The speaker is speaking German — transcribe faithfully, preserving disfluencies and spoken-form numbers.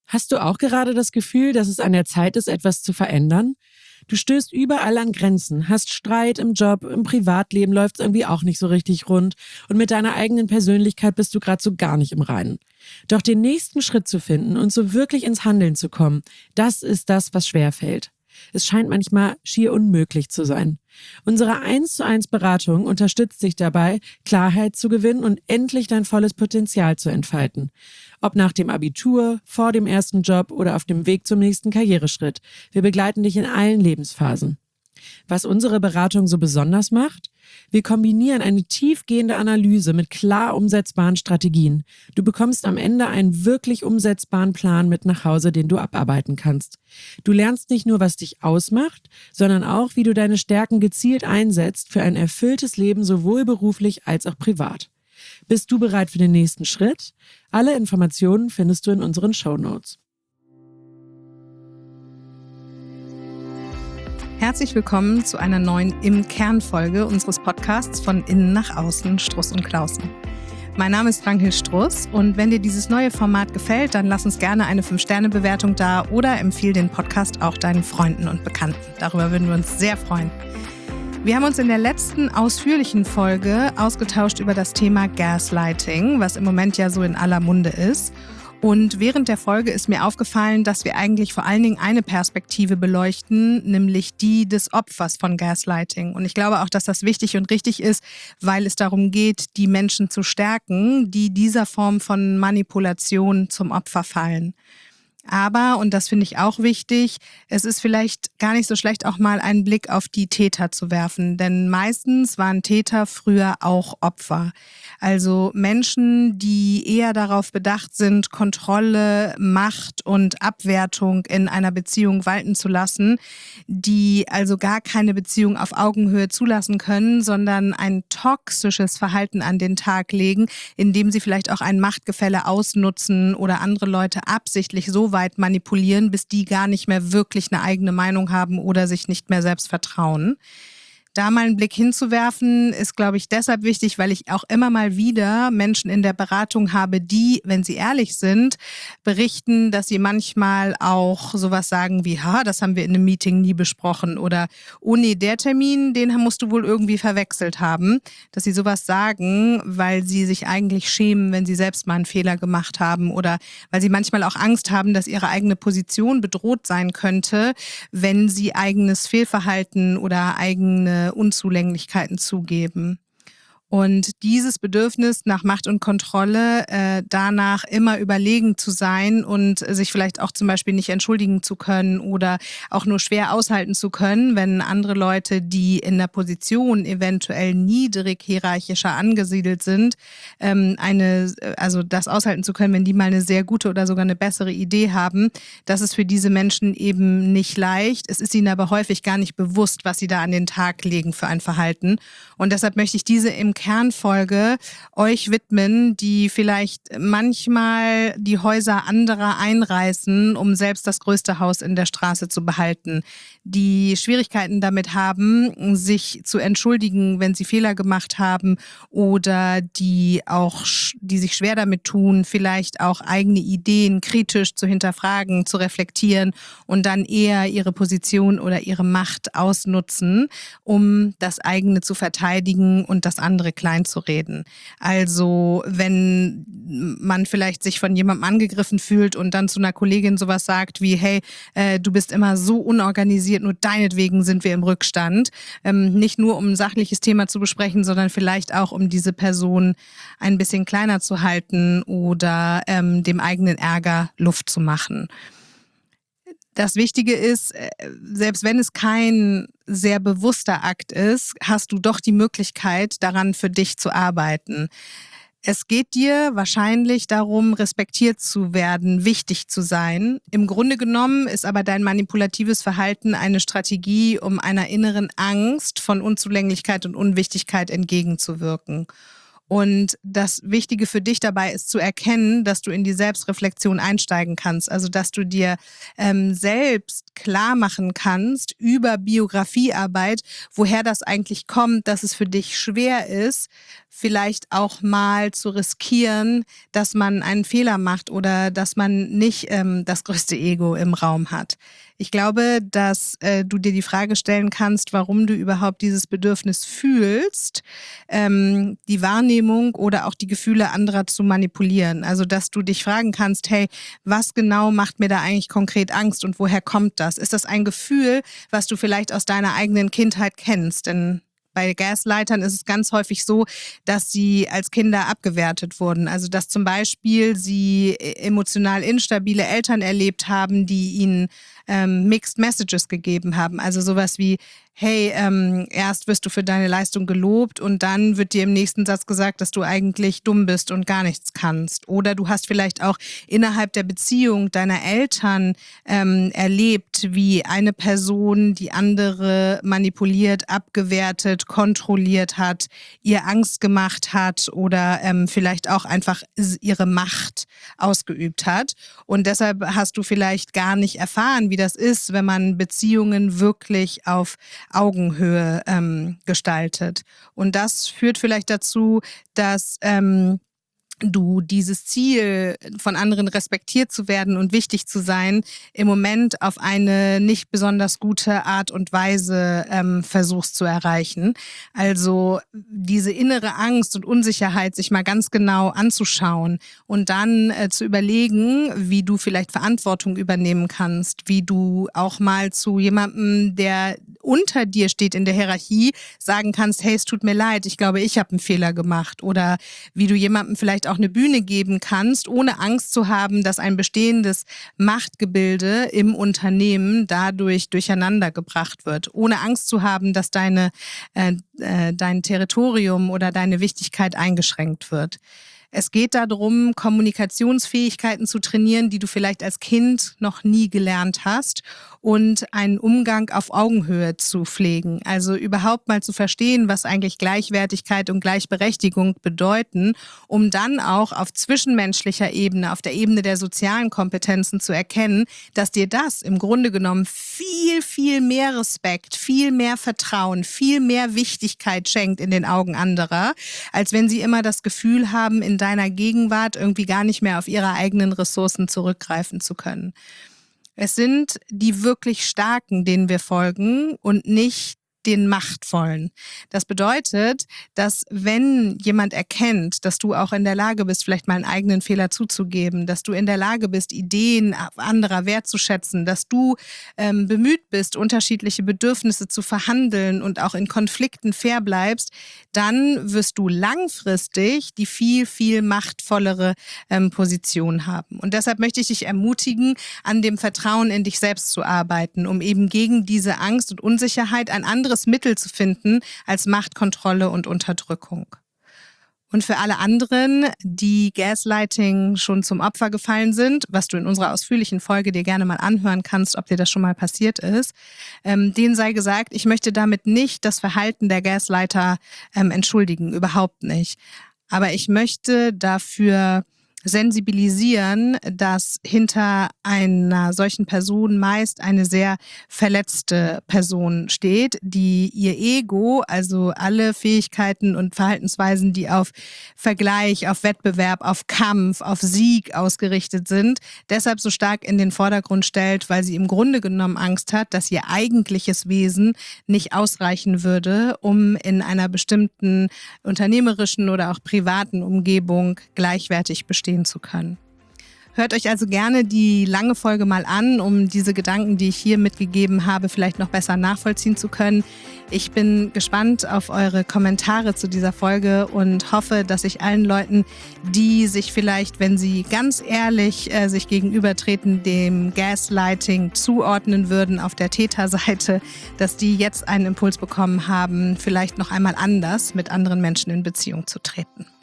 Hast du auch gerade das Gefühl, dass es an der Zeit ist, etwas zu verändern? Du stößt überall an Grenzen, hast Streit im Job, im Privatleben läuft es irgendwie auch nicht so richtig rund und mit deiner eigenen Persönlichkeit bist du gerade so gar nicht im Reinen. Doch den nächsten Schritt zu finden und so wirklich ins Handeln zu kommen, das ist das, was schwerfällt. Es scheint manchmal schier unmöglich zu sein. Unsere eins zu eins Beratung unterstützt dich dabei, Klarheit zu gewinnen und endlich dein volles Potenzial zu entfalten. Ob nach dem Abitur, vor dem ersten Job oder auf dem Weg zum nächsten Karriereschritt. Wir begleiten dich in allen Lebensphasen. Was unsere Beratung so besonders macht? Wir kombinieren eine tiefgehende Analyse mit klar umsetzbaren Strategien. Du bekommst am Ende einen wirklich umsetzbaren Plan mit nach Hause, den du abarbeiten kannst. Du lernst nicht nur, was dich ausmacht, sondern auch, wie du deine Stärken gezielt einsetzt für ein erfülltes Leben sowohl beruflich als auch privat. Bist du bereit für den nächsten Schritt? Alle Informationen findest du in unseren Shownotes. Herzlich willkommen zu einer neuen Im-Kern-Folge unseres Podcasts von Innen nach Außen, Struss und Clausen. Mein Name ist Ragnhild Struss und wenn dir dieses neue Format gefällt, dann lass uns gerne eine fünf Sterne Bewertung da oder empfiehl den Podcast auch deinen Freunden und Bekannten. Darüber würden wir uns sehr freuen. Wir haben uns in der letzten ausführlichen Folge ausgetauscht über das Thema Gaslighting, was im Moment ja so in aller Munde ist. Und während der Folge ist mir aufgefallen, dass wir eigentlich vor allen Dingen eine Perspektive beleuchten, nämlich die des Opfers von Gaslighting. Und ich glaube auch, dass das wichtig und richtig ist, weil es darum geht, die Menschen zu stärken, die dieser Form von Manipulation zum Opfer fallen. Aber, und das finde ich auch wichtig, es ist vielleicht gar nicht so schlecht, auch mal einen Blick auf die Täter zu werfen. Denn meistens waren Täter früher auch Opfer. Also Menschen, die eher darauf bedacht sind, Kontrolle, Macht und Abwertung in einer Beziehung walten zu lassen, die also gar keine Beziehung auf Augenhöhe zulassen können, sondern ein toxisches Verhalten an den Tag legen, indem sie vielleicht auch ein Machtgefälle ausnutzen oder andere Leute absichtlich so weit manipulieren, bis die gar nicht mehr wirklich eine eigene Meinung haben oder sich nicht mehr selbst vertrauen. Da mal einen Blick hinzuwerfen, ist, glaube ich, deshalb wichtig, weil ich auch immer mal wieder Menschen in der Beratung habe, die, wenn sie ehrlich sind, berichten, dass sie manchmal auch sowas sagen wie, ha, das haben wir in einem Meeting nie besprochen oder, oh nee, der Termin, den musst du wohl irgendwie verwechselt haben. Dass sie sowas sagen, weil sie sich eigentlich schämen, wenn sie selbst mal einen Fehler gemacht haben oder weil sie manchmal auch Angst haben, dass ihre eigene Position bedroht sein könnte, wenn sie eigenes Fehlverhalten oder eigene Unzulänglichkeiten zugeben. Und dieses Bedürfnis nach Macht und Kontrolle, äh, danach immer überlegen zu sein und sich vielleicht auch zum Beispiel nicht entschuldigen zu können oder auch nur schwer aushalten zu können, wenn andere Leute, die in der Position eventuell niedrig hierarchischer angesiedelt sind, ähm, eine, also das aushalten zu können, wenn die mal eine sehr gute oder sogar eine bessere Idee haben, das ist für diese Menschen eben nicht leicht. Es ist ihnen aber häufig gar nicht bewusst, was sie da an den Tag legen für ein Verhalten. Und deshalb möchte ich diese im Kernfolge euch widmen, die vielleicht manchmal die Häuser anderer einreißen, um selbst das größte Haus in der Straße zu behalten, die Schwierigkeiten damit haben, sich zu entschuldigen, wenn sie Fehler gemacht haben oder die auch, die sich schwer damit tun, vielleicht auch eigene Ideen kritisch zu hinterfragen, zu reflektieren und dann eher ihre Position oder ihre Macht ausnutzen, um das eigene zu verteidigen und das andere klein zu reden. Also wenn man vielleicht sich von jemandem angegriffen fühlt und dann zu einer Kollegin sowas sagt wie, hey, äh, du bist immer so unorganisiert, nur deinetwegen sind wir im Rückstand. Ähm, nicht nur um ein sachliches Thema zu besprechen, sondern vielleicht auch um diese Person ein bisschen kleiner zu halten oder ähm, dem eigenen Ärger Luft zu machen. Das Wichtige ist, selbst wenn es kein sehr bewusster Akt ist, hast du doch die Möglichkeit, daran für dich zu arbeiten. Es geht dir wahrscheinlich darum, respektiert zu werden, wichtig zu sein. Im Grunde genommen ist aber dein manipulatives Verhalten eine Strategie, um einer inneren Angst von Unzulänglichkeit und Unwichtigkeit entgegenzuwirken. Und das Wichtige für dich dabei ist zu erkennen, dass du in die Selbstreflexion einsteigen kannst. Also dass du dir ähm, selbst klar machen kannst über Biografiearbeit, woher das eigentlich kommt, dass es für dich schwer ist, vielleicht auch mal zu riskieren, dass man einen Fehler macht oder dass man nicht ähm, das größte Ego im Raum hat. Ich glaube, dass äh, du dir die Frage stellen kannst, warum du überhaupt dieses Bedürfnis fühlst, ähm, die Wahrnehmung oder auch die Gefühle anderer zu manipulieren. Also, dass du dich fragen kannst, hey, was genau macht mir da eigentlich konkret Angst und woher kommt das? Ist das ein Gefühl, was du vielleicht aus deiner eigenen Kindheit kennst? Denn bei Gaslightern ist es ganz häufig so, dass sie als Kinder abgewertet wurden. Also dass zum Beispiel sie emotional instabile Eltern erlebt haben, die ihnen ähm, Mixed Messages gegeben haben. Also sowas wie, hey, ähm, erst wirst du für deine Leistung gelobt und dann wird dir im nächsten Satz gesagt, dass du eigentlich dumm bist und gar nichts kannst. Oder du hast vielleicht auch innerhalb der Beziehung deiner Eltern ähm, erlebt, wie eine Person die andere manipuliert, abgewertet, kontrolliert hat, ihr Angst gemacht hat oder ähm, vielleicht auch einfach ihre Macht ausgeübt hat. Und deshalb hast du vielleicht gar nicht erfahren, wie das ist, wenn man Beziehungen wirklich auf Augenhöhe ähm, gestaltet. Und das führt vielleicht dazu, dass ähm, du dieses Ziel, von anderen respektiert zu werden und wichtig zu sein, im Moment auf eine nicht besonders gute Art und Weise ähm, versuchst zu erreichen. Also diese innere Angst und Unsicherheit sich mal ganz genau anzuschauen und dann äh, zu überlegen, wie du vielleicht Verantwortung übernehmen kannst, wie du auch mal zu jemandem, der unter dir steht in der Hierarchie, sagen kannst, hey, es tut mir leid, ich glaube, ich habe einen Fehler gemacht. Oder wie du jemandem vielleicht auch eine Bühne geben kannst, ohne Angst zu haben, dass ein bestehendes Machtgebilde im Unternehmen dadurch durcheinander gebracht wird. Ohne Angst zu haben, dass deine, äh, äh, dein Territorium oder deine Wichtigkeit eingeschränkt wird. Es geht darum, Kommunikationsfähigkeiten zu trainieren, die du vielleicht als Kind noch nie gelernt hast und einen Umgang auf Augenhöhe zu pflegen. Also überhaupt mal zu verstehen, was eigentlich Gleichwertigkeit und Gleichberechtigung bedeuten, um dann auch auf zwischenmenschlicher Ebene, auf der Ebene der sozialen Kompetenzen zu erkennen, dass dir das im Grunde genommen viel, viel mehr Respekt, viel mehr Vertrauen, viel mehr Wichtigkeit schenkt in den Augen anderer, als wenn sie immer das Gefühl haben, in deiner Gegenwart irgendwie gar nicht mehr auf ihre eigenen Ressourcen zurückgreifen zu können. Es sind die wirklich Starken, denen wir folgen und nicht den Machtvollen. Das bedeutet, dass wenn jemand erkennt, dass du auch in der Lage bist, vielleicht mal einen eigenen Fehler zuzugeben, dass du in der Lage bist, Ideen anderer wertzuschätzen, dass du ähm, bemüht bist, unterschiedliche Bedürfnisse zu verhandeln und auch in Konflikten fair bleibst, dann wirst du langfristig die viel, viel machtvollere ähm, Position haben. Und deshalb möchte ich dich ermutigen, an dem Vertrauen in dich selbst zu arbeiten, um eben gegen diese Angst und Unsicherheit ein anderes Mittel zu finden als Machtkontrolle und Unterdrückung. Und für alle anderen, die Gaslighting schon zum Opfer gefallen sind, was du in unserer ausführlichen Folge dir gerne mal anhören kannst, ob dir das schon mal passiert ist, ähm, denen sei gesagt, ich möchte damit nicht das Verhalten der Gaslighter ähm, entschuldigen, überhaupt nicht. Aber ich möchte dafür sensibilisieren, dass hinter einer solchen Person meist eine sehr verletzte Person steht, die ihr Ego, also alle Fähigkeiten und Verhaltensweisen, die auf Vergleich, auf Wettbewerb, auf Kampf, auf Sieg ausgerichtet sind, deshalb so stark in den Vordergrund stellt, weil sie im Grunde genommen Angst hat, dass ihr eigentliches Wesen nicht ausreichen würde, um in einer bestimmten unternehmerischen oder auch privaten Umgebung gleichwertig bestehen zu können. Hört euch also gerne die lange Folge mal an, um diese Gedanken, die ich hier mitgegeben habe, vielleicht noch besser nachvollziehen zu können. Ich bin gespannt auf eure Kommentare zu dieser Folge und hoffe, dass ich allen Leuten, die sich vielleicht, wenn sie ganz ehrlich äh, sich gegenübertreten, dem Gaslighting zuordnen würden auf der Täterseite, dass die jetzt einen Impuls bekommen haben, vielleicht noch einmal anders mit anderen Menschen in Beziehung zu treten.